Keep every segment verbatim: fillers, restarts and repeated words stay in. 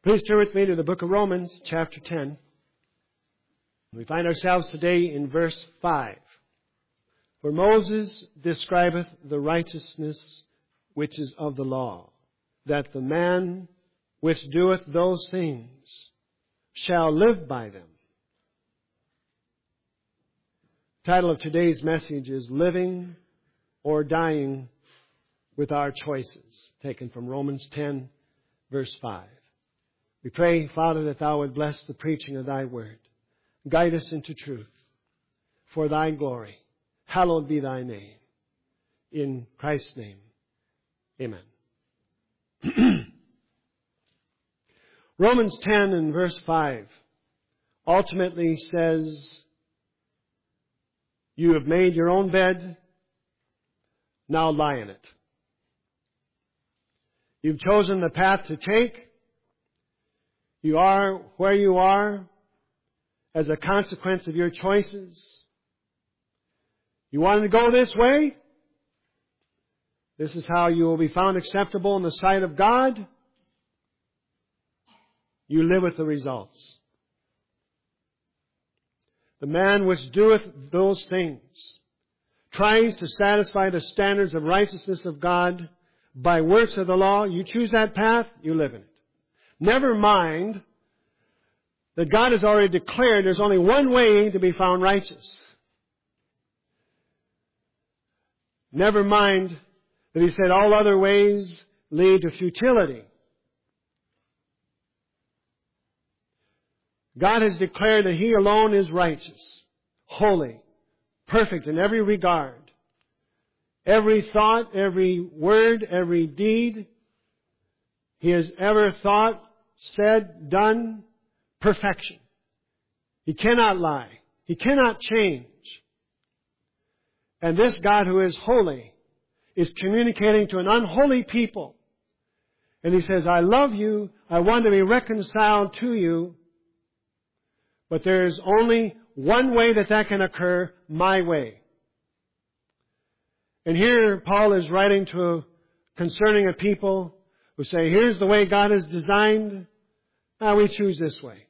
Please turn with me to the book of Romans, chapter ten. We find ourselves today in verse five, where Moses describeth the righteousness which is of the law, that the man which doeth those things shall live by them. The title of today's message is Living or Dying with Our Choices, taken from Romans ten, verse five. We pray, Father, that Thou would bless the preaching of Thy word. Guide us into truth for Thy glory. Hallowed be Thy name. In Christ's name, amen. Romans ten and verse five ultimately says, you have made your own bed, now lie in it. You've chosen the path to take. You are where you are as a consequence of your choices. You wanted to go this way? This is how you will be found acceptable in the sight of God. You live with the results. The man which doeth those things tries to satisfy the standards of righteousness of God by works of the law. You choose that path, you live in it. Never mind that God has already declared there's only one way to be found righteous. Never mind that He said all other ways lead to futility. God has declared that He alone is righteous, holy, perfect in every regard. Every thought, every word, every deed He has ever thought, said, done, perfection. He cannot lie. He cannot change. And this God who is holy is communicating to an unholy people. And He says, I love you. I want to be reconciled to you. But there is only one way that that can occur, my way. And here Paul is writing to concerning a people who say, here's the way God has designed. Now we choose this way.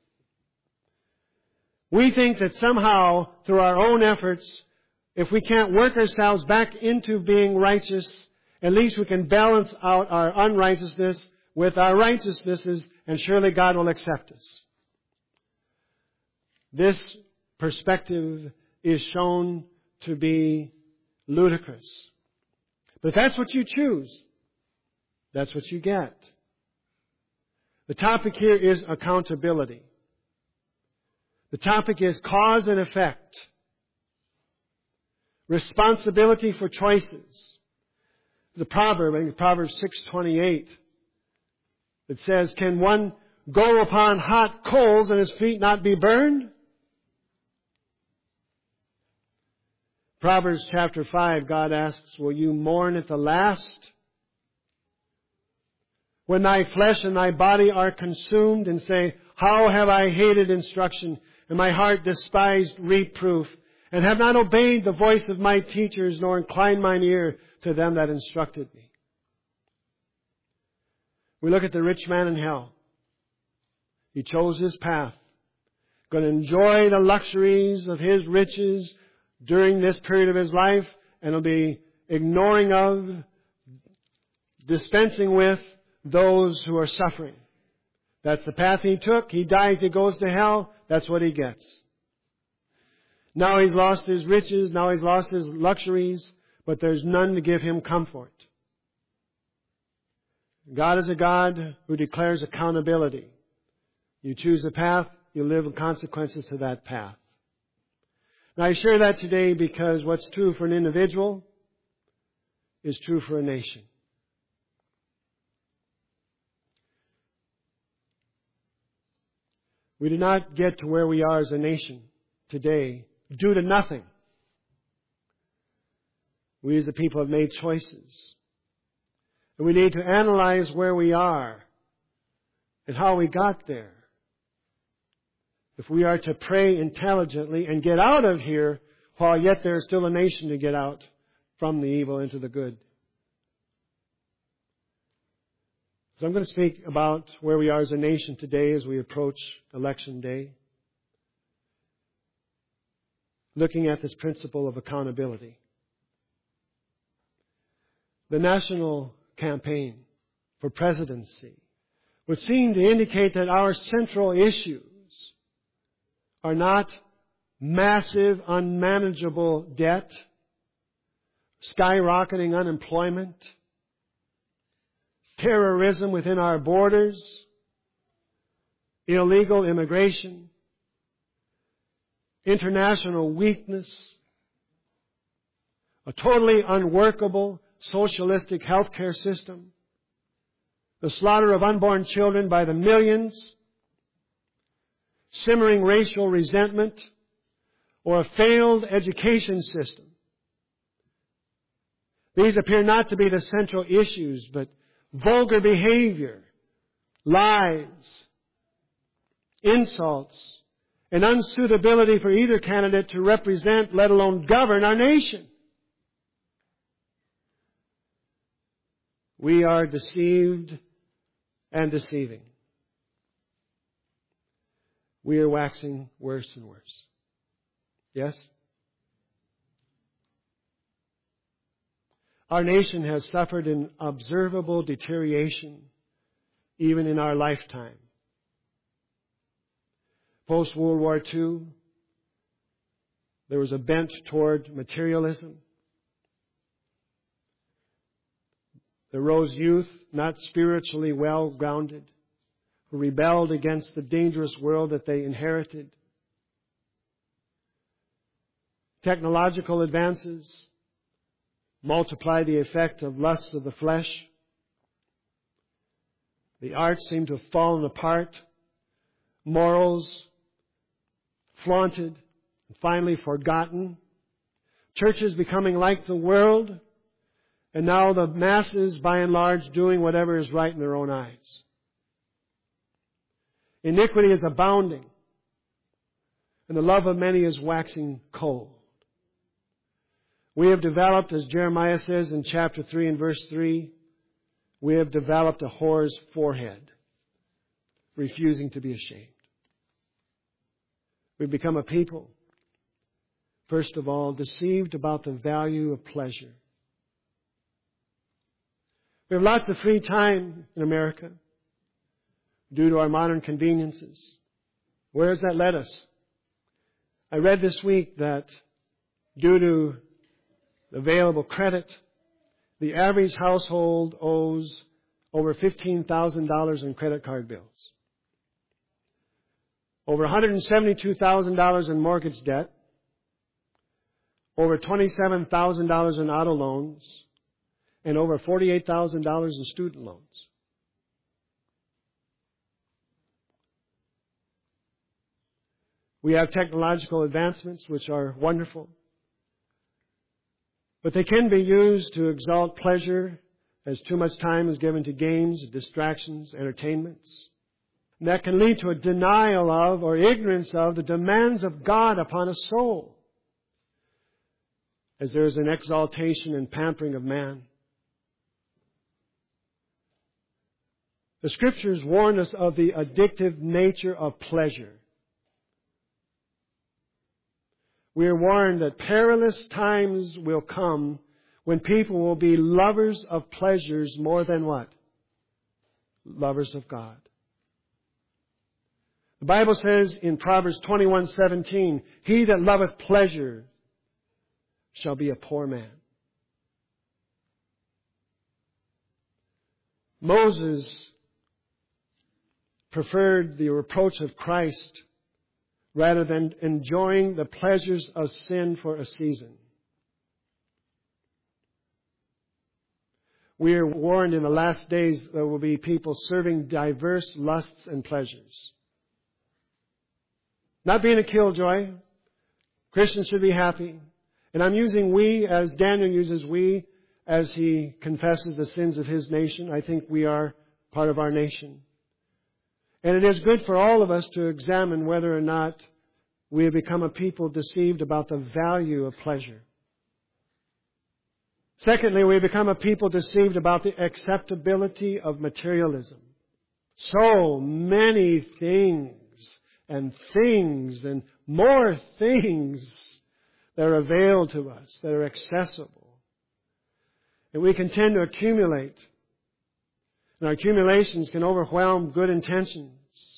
We think that somehow through our own efforts, if we can't work ourselves back into being righteous, at least we can balance out our unrighteousness with our righteousnesses, and surely God will accept us. This perspective is shown to be ludicrous. But if that's what you choose, that's what you get. The topic here is accountability. The topic is cause and effect. Responsibility for choices. There's a proverb, I think Proverbs six twenty-eight, that says, can one go upon hot coals and his feet not be burned? Proverbs chapter five, God asks, will you mourn at the last? When thy flesh and thy body are consumed, and say, how have I hated instruction, and my heart despised reproof, and have not obeyed the voice of my teachers, nor inclined mine ear to them that instructed me. We look at the rich man in hell. He chose his path. Going to enjoy the luxuries of his riches during this period of his life, and will be ignoring of, dispensing with those who are suffering. That's the path he took. He dies, he goes to hell. That's what he gets. Now he's lost his riches. Now he's lost his luxuries. But there's none to give him comfort. God is a God who declares accountability. You choose a path, you live in consequences to that path. Now I share that today because what's true for an individual is true for a nation. We did not get to where we are as a nation today due to nothing. We as a people have made choices. And we need to analyze where we are and how we got there. If we are to pray intelligently and get out of here, while yet there is still a nation to get out from the evil into the good. So I'm going to speak about where we are as a nation today as we approach Election Day. Looking at this principle of accountability. The national campaign for presidency would seem to indicate that our central issues are not massive, unmanageable debt, skyrocketing unemployment, terrorism within our borders, illegal immigration, international weakness, a totally unworkable socialistic healthcare system, the slaughter of unborn children by the millions, simmering racial resentment, or a failed education system. These appear not to be the central issues, but vulgar behavior, lies, insults, and unsuitability for either candidate to represent, let alone govern, our nation. We are deceived and deceiving. We are waxing worse and worse. Yes? Our nation has suffered an observable deterioration even in our lifetime. Post-World War Two, there was a bent toward materialism. There rose youth, not spiritually well-grounded, who rebelled against the dangerous world that they inherited. Technological advances multiply the effect of lusts of the flesh. The arts seem to have fallen apart. Morals flaunted and finally forgotten. Churches becoming like the world. And now the masses, by and large, doing whatever is right in their own eyes. Iniquity is abounding. And the love of many is waxing cold. We have developed, as Jeremiah says in chapter three and verse three, we have developed a whore's forehead, refusing to be ashamed. We've become a people, first of all, deceived about the value of pleasure. We have lots of free time in America due to our modern conveniences. Where has that led us? I read this week that due to available credit, the average household owes over fifteen thousand dollars in credit card bills, over one hundred seventy-two thousand dollars in mortgage debt, over twenty-seven thousand dollars in auto loans, and over forty-eight thousand dollars in student loans. We have technological advancements which are wonderful, but they can be used to exalt pleasure as too much time is given to games, distractions, entertainments. And that can lead to a denial of or ignorance of the demands of God upon a soul, as there is an exaltation and pampering of man. The Scriptures warn us of the addictive nature of pleasure. We are warned that perilous times will come when people will be lovers of pleasures more than what? Lovers of God. The Bible says in Proverbs twenty-one seventeen, "He that loveth pleasure shall be a poor man." Moses preferred the reproach of Christ rather than enjoying the pleasures of sin for a season. We are warned in the last days there will be people serving diverse lusts and pleasures. Not being a killjoy. Christians should be happy. And I'm using we as Daniel uses we as he confesses the sins of his nation. I think we are part of our nation. And it is good for all of us to examine whether or not we have become a people deceived about the value of pleasure. Secondly, we become a people deceived about the acceptability of materialism. So many things and things and more things that are availed to us, that are accessible. And we can tend to accumulate. And our accumulations can overwhelm good intentions.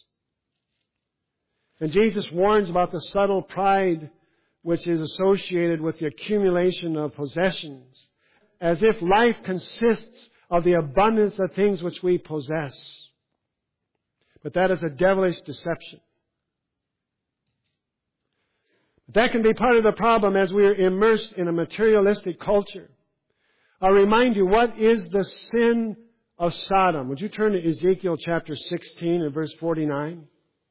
And Jesus warns about the subtle pride which is associated with the accumulation of possessions, as if life consists of the abundance of things which we possess. But that is a devilish deception. That can be part of the problem as we are immersed in a materialistic culture. I'll remind you, what is the sin of Sodom? Would you turn to Ezekiel chapter sixteen and verse forty-nine?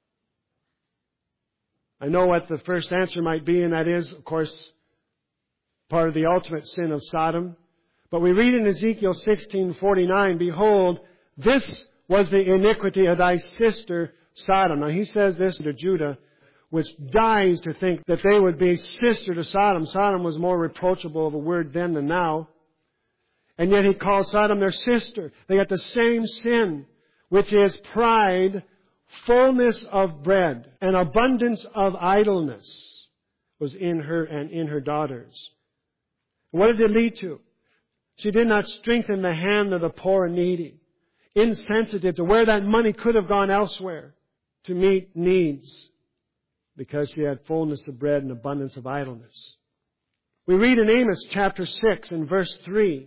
I know what the first answer might be, and that is, of course, part of the ultimate sin of Sodom. But we read in Ezekiel sixteen forty-nine, "Behold, this was the iniquity of thy sister Sodom." Now he says this to Judah, which dies to think that they would be sister to Sodom. Sodom was more reproachable of a word then than now. And yet he calls Sodom their sister. They got the same sin, which is pride, fullness of bread, and abundance of idleness was in her and in her daughters. What did it lead to? She did not strengthen the hand of the poor and needy, insensitive to where that money could have gone elsewhere to meet needs, because she had fullness of bread and abundance of idleness. We read in Amos chapter six and verse three,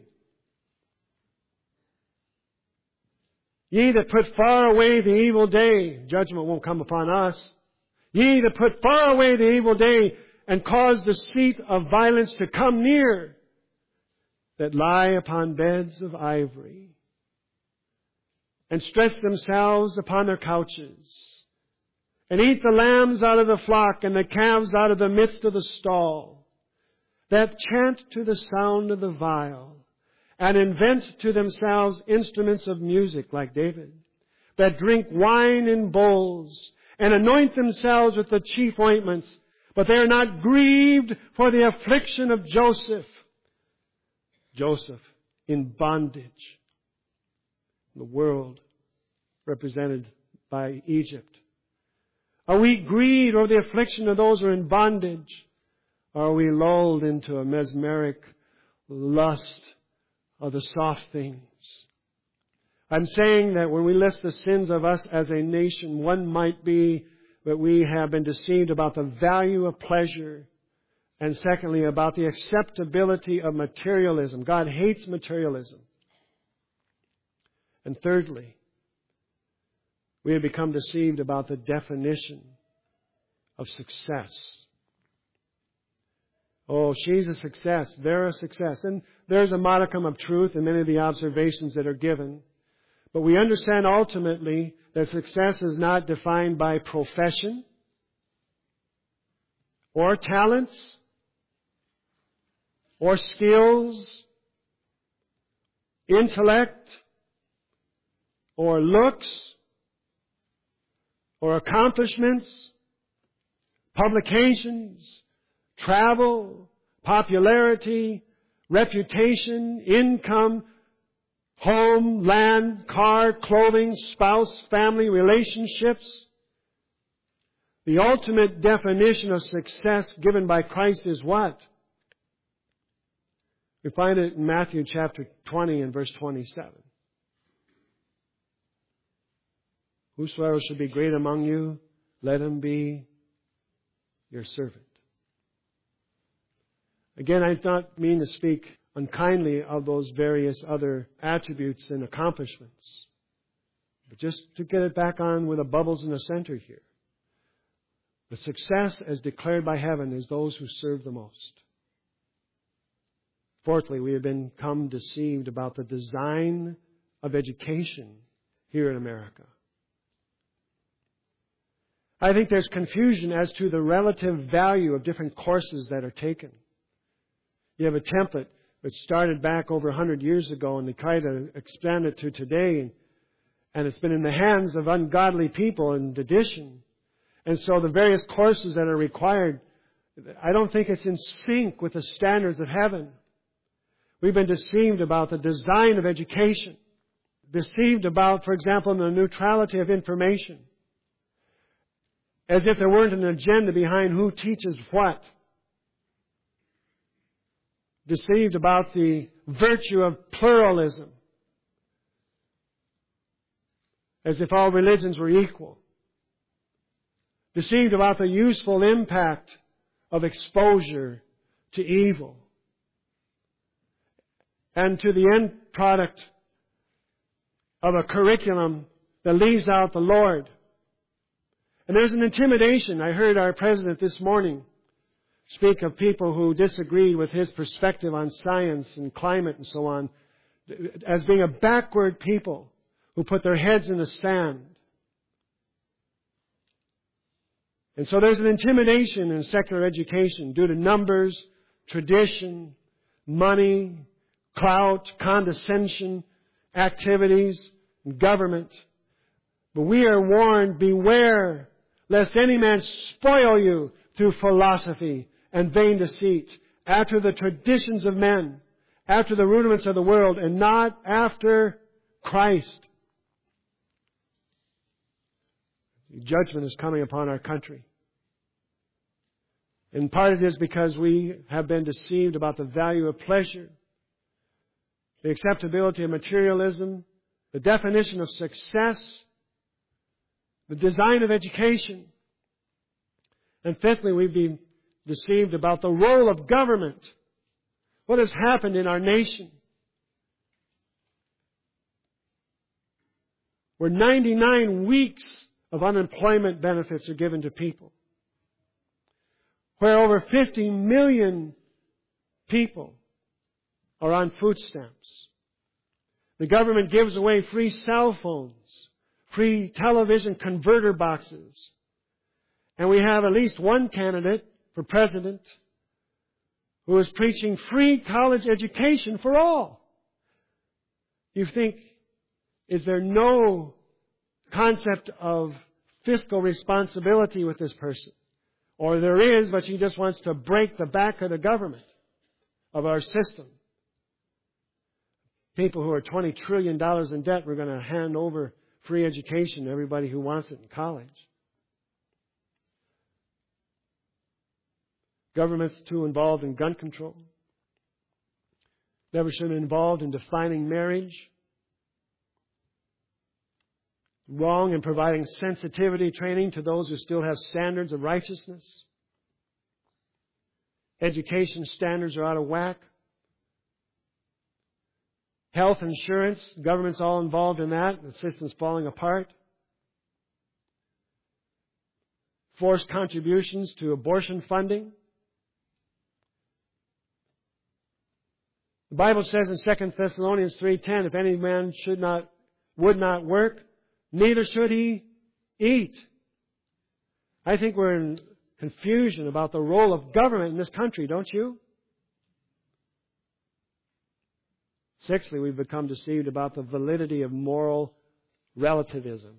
"Ye that put far away the evil day," judgment won't come upon us. "Ye that put far away the evil day and cause the seat of violence to come near, that lie upon beds of ivory and stretch themselves upon their couches, and eat the lambs out of the flock and the calves out of the midst of the stall, that chant to the sound of the viol, and invent to themselves instruments of music like David, that drink wine in bowls, and anoint themselves with the chief ointments, but they are not grieved for the affliction of Joseph." Joseph in bondage. The world represented by Egypt. Are we grieved over the affliction of those who are in bondage? Or are we lulled into a mesmeric lust of the soft things? I'm saying that when we list the sins of us as a nation, one might be that we have been deceived about the value of pleasure, and secondly, about the acceptability of materialism. God hates materialism. And thirdly, we have become deceived about the definition of success. Oh, she's a success. They're a success. And there's a modicum of truth in many of the observations that are given. But we understand ultimately that success is not defined by profession or talents or skills, intellect, or looks, or accomplishments, publications, travel, popularity, reputation, income, home, land, car, clothing, spouse, family, relationships. The ultimate definition of success given by Christ is what? We find it in Matthew chapter twenty and verse twenty-seven. "Whosoever shall be great among you, let him be your servant." Again, I do not mean to speak unkindly of those various other attributes and accomplishments, but just to get it back on with the bubbles in the center here. The success as declared by heaven is those who serve the most. Fourthly, we have become deceived about the design of education here in America. I think there's confusion as to the relative value of different courses that are taken. You have a template which started back over one hundred years ago, and they try to expand it to today, and it's been in the hands of ungodly people in addition. And so the various courses that are required, I don't think it's in sync with the standards of heaven. We've been deceived about the design of education. Deceived about, for example, the neutrality of information. As if there weren't an agenda behind who teaches what. Deceived about the virtue of pluralism. As if all religions were equal. Deceived about the useful impact of exposure to evil. And to the end product of a curriculum that leaves out the Lord. And there's an intimidation. I heard our president this morning speak of people who disagree with his perspective on science and climate and so on as being a backward people who put their heads in the sand. And so there's an intimidation in secular education due to numbers, tradition, money, clout, condescension, activities, and government. But we are warned, beware lest any man spoil you through philosophy and vain deceit, after the traditions of men, after the rudiments of the world, and not after Christ. Judgment is coming upon our country. In part it is because we have been deceived about the value of pleasure, the acceptability of materialism, the definition of success, the design of education. And fifthly, we've been deceived about the role of government. What has happened in our nation? Where ninety-nine weeks of unemployment benefits are given to people. Where over fifty million people are on food stamps. The government gives away free cell phones, free television converter boxes. And we have at least one candidate for president who is preaching free college education for all. You think, is there no concept of fiscal responsibility with this person? Or there is, but she just wants to break the back of the government, of our system. People who are twenty trillion dollars in debt, we're going to hand over free education to everybody who wants it in college. Government's too involved in gun control. Never should have been involved in defining marriage. Wrong in providing sensitivity training to those who still have standards of righteousness. Education standards are out of whack. Health insurance, government's all involved in that. The system's falling apart. Forced contributions to abortion funding. The Bible says in Second Thessalonians three ten, if any man should not, would not work, neither should he eat. I think we're in confusion about the role of government in this country, don't you? Sixthly, we've become deceived about the validity of moral relativism.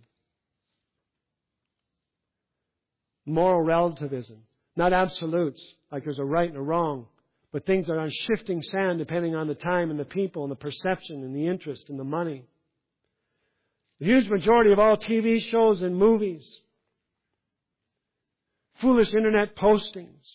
Moral relativism. Not absolutes, like there's a right and a wrong, but things that are on shifting sand depending on the time and the people and the perception and the interest and the money. The huge majority of all T V shows and movies, foolish internet postings,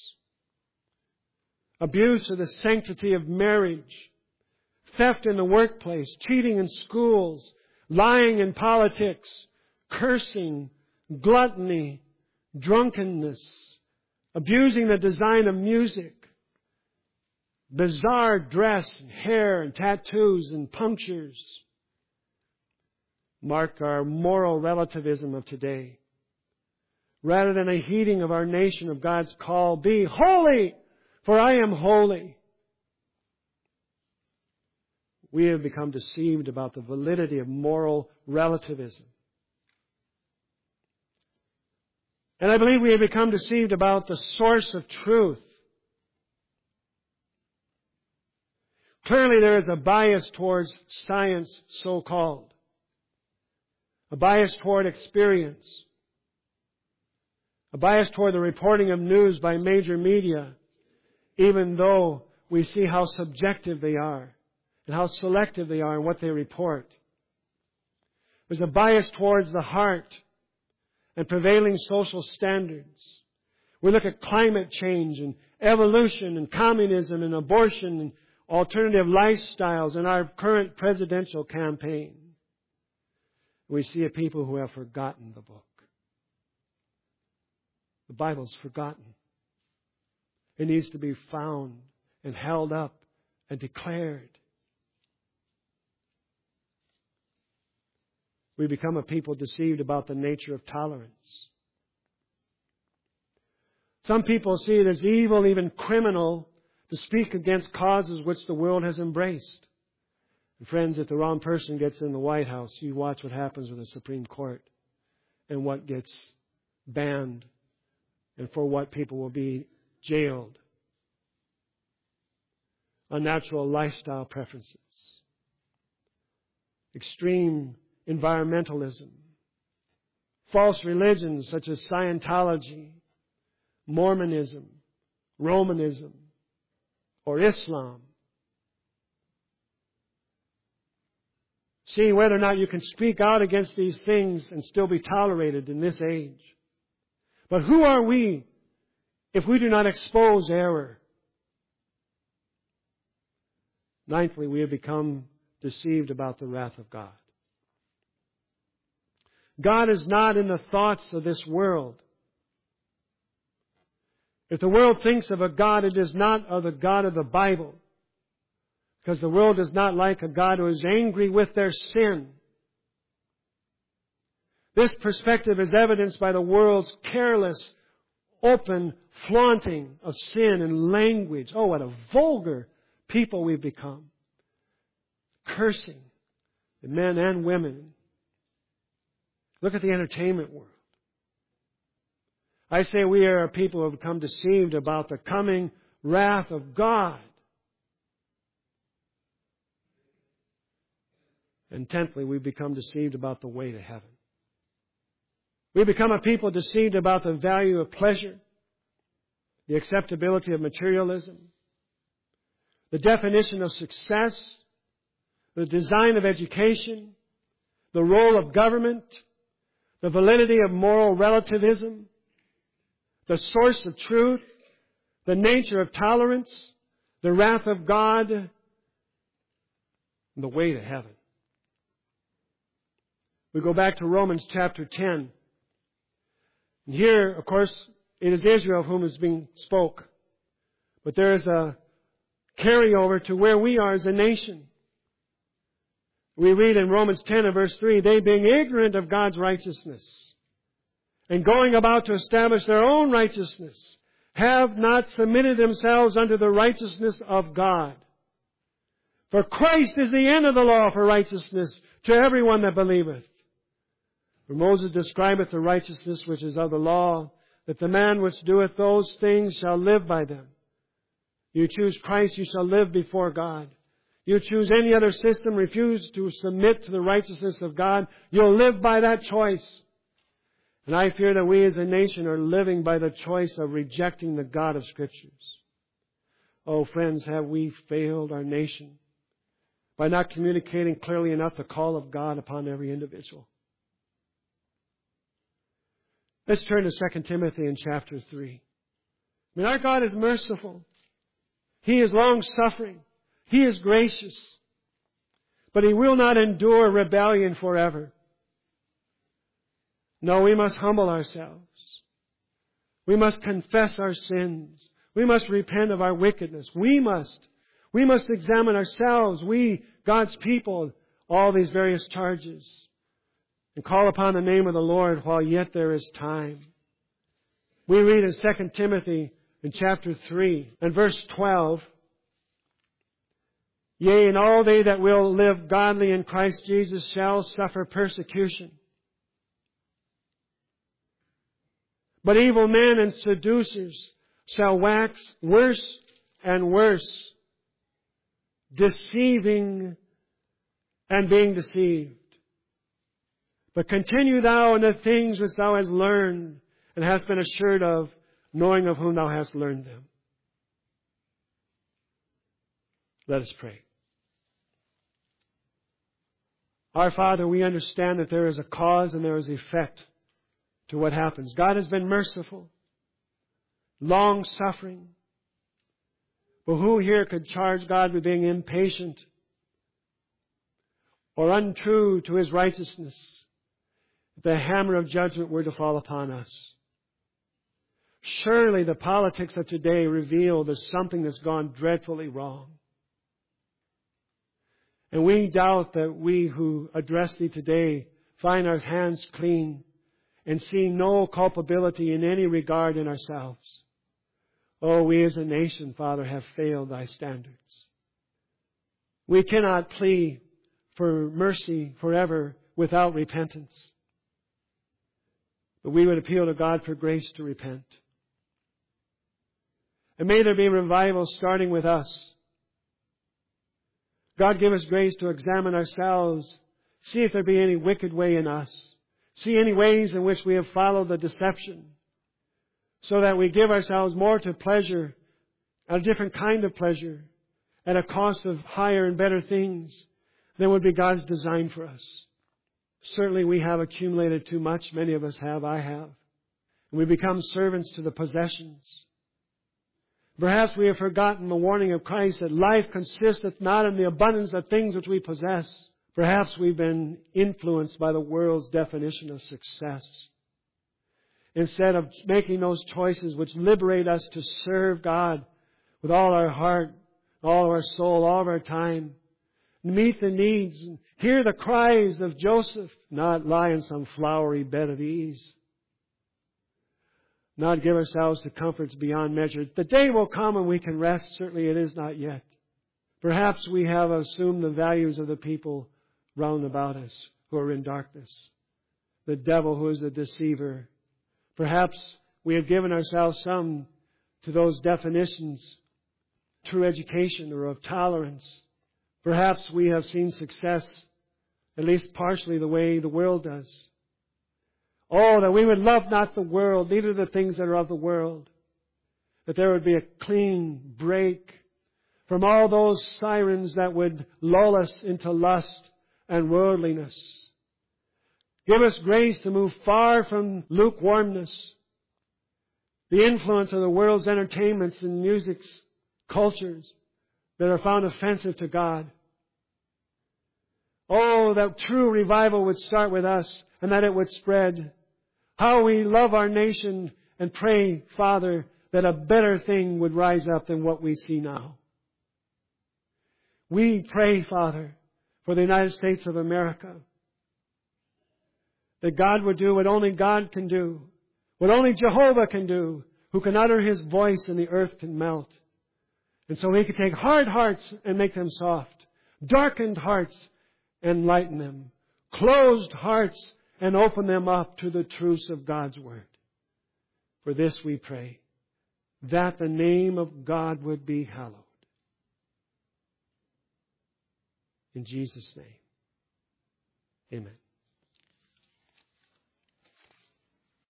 abuse of the sanctity of marriage, theft in the workplace, cheating in schools, lying in politics, cursing, gluttony, drunkenness, abusing the design of music, bizarre dress and hair and tattoos and punctures, mark our moral relativism of today. Rather than a heeding of our nation of God's call, be holy, for I am holy. We have become deceived about the validity of moral relativism. And I believe we have become deceived about the source of truth. Clearly there is a bias towards science, so-called. A bias toward experience. A bias toward the reporting of news by major media, even though we see how subjective they are. and how selective they are in what they report. There's a bias towards the heart and prevailing social standards. We look at climate change and evolution and communism and abortion and alternative lifestyles in our current presidential campaign. We see a people who have forgotten the book. The Bible's forgotten. It needs to be found and held up and declared. We become a people deceived about the nature of tolerance. Some people see it as evil, even criminal, to speak against causes which the world has embraced. And friends, if the wrong person gets in the White House, you watch what happens with the Supreme Court and what gets banned and for what people will be jailed. Unnatural lifestyle preferences. Extreme environmentalism. False religions such as Scientology, Mormonism, Romanism, or Islam. See whether or not you can speak out against these things and still be tolerated in this age. But who are we if we do not expose error? Ninthly, we have become deceived about the wrath of God. God is not in the thoughts of this world. If the world thinks of a God, it is not of the God of the Bible. Because the world does not like a God who is angry with their sin. This perspective is evidenced by the world's careless, open flaunting of sin and language. Oh, what a vulgar people we've become. Cursing the men and women. Look at the entertainment world. I say we are a people who have become deceived about the coming wrath of God. And tenthly, we've become deceived about the way to heaven. We've become a people deceived about the value of pleasure, the acceptability of materialism, the definition of success, the design of education, the role of government, the validity of moral relativism, the source of truth, the nature of tolerance, the wrath of God, and the way to heaven. We go back to Romans chapter ten. And here, of course, it is Israel of whom is being spoke. But there is a carryover to where we are as a nation. We read in Romans ten and verse three, they being ignorant of God's righteousness and going about to establish their own righteousness, have not submitted themselves unto the righteousness of God. For Christ is the end of the law for righteousness to everyone that believeth. For Moses describeth the righteousness which is of the law, that the man which doeth those things shall live by them. You choose Christ, you shall live before God. You choose any other system, refuse to submit to the righteousness of God, you'll live by that choice. And I fear that we as a nation are living by the choice of rejecting the God of Scriptures. Oh, friends, have we failed our nation by not communicating clearly enough the call of God upon every individual? Let's turn to Second Timothy in chapter three. I mean, our God is merciful. He is long-suffering. He is gracious. But He will not endure rebellion forever. No, we must humble ourselves. We must confess our sins. We must repent of our wickedness. We must. We must examine ourselves, we, God's people, all these various charges. And call upon the name of the Lord while yet there is time. We read in Second Timothy in chapter three and verse twelve, yea, and all they that will live godly in Christ Jesus shall suffer persecution. But evil men and seducers shall wax worse and worse, deceiving and being deceived. But continue thou in the things which thou hast learned and hast been assured of, knowing of whom thou hast learned them. Let us pray. Our Father, we understand that there is a cause and there is effect to what happens. God has been merciful, long-suffering. But who here could charge God with being impatient or untrue to His righteousness if the hammer of judgment were to fall upon us? Surely the politics of today reveal there's something that's gone dreadfully wrong. And we doubt that we who address Thee today find our hands clean and see no culpability in any regard in ourselves. Oh, we as a nation, Father, have failed Thy standards. We cannot plead for mercy forever without repentance. But we would appeal to God for grace to repent. And may there be revival starting with us. God, give us grace to examine ourselves, see if there be any wicked way in us, see any ways in which we have followed the deception, so that we give ourselves more to pleasure, a different kind of pleasure, at a cost of higher and better things than would be God's design for us. Certainly we have accumulated too much. Many of us have. I have. And we become servants to the possessions. Perhaps we have forgotten the warning of Christ that life consisteth not in the abundance of things which we possess. Perhaps we've been influenced by the world's definition of success. Instead of making those choices which liberate us to serve God with all our heart, all of our soul, all of our time, meet the needs, and hear the cries of Joseph, not lie in some flowery bed of ease. Not give ourselves to comforts beyond measure. The day will come and we can rest. Certainly it is not yet. Perhaps we have assumed the values of the people round about us who are in darkness. The devil who is the deceiver. Perhaps we have given ourselves some to those definitions, true education or of tolerance. Perhaps we have seen success, at least partially the way the world does. Oh, that we would love not the world, neither the things that are of the world. That there would be a clean break from all those sirens that would lull us into lust and worldliness. Give us grace to move far from lukewarmness, the influence of the world's entertainments and musics, cultures that are found offensive to God. Oh, that true revival would start with us and that it would spread. How we love our nation and pray, Father, that a better thing would rise up than what we see now. We pray, Father, for the United States of America, that God would do what only God can do, what only Jehovah can do, who can utter His voice and the earth can melt. And so He can take hard hearts and make them soft, darkened hearts and lighten them, closed hearts and open them up to the truths of God's Word. For this we pray, that the name of God would be hallowed. In Jesus' name, amen.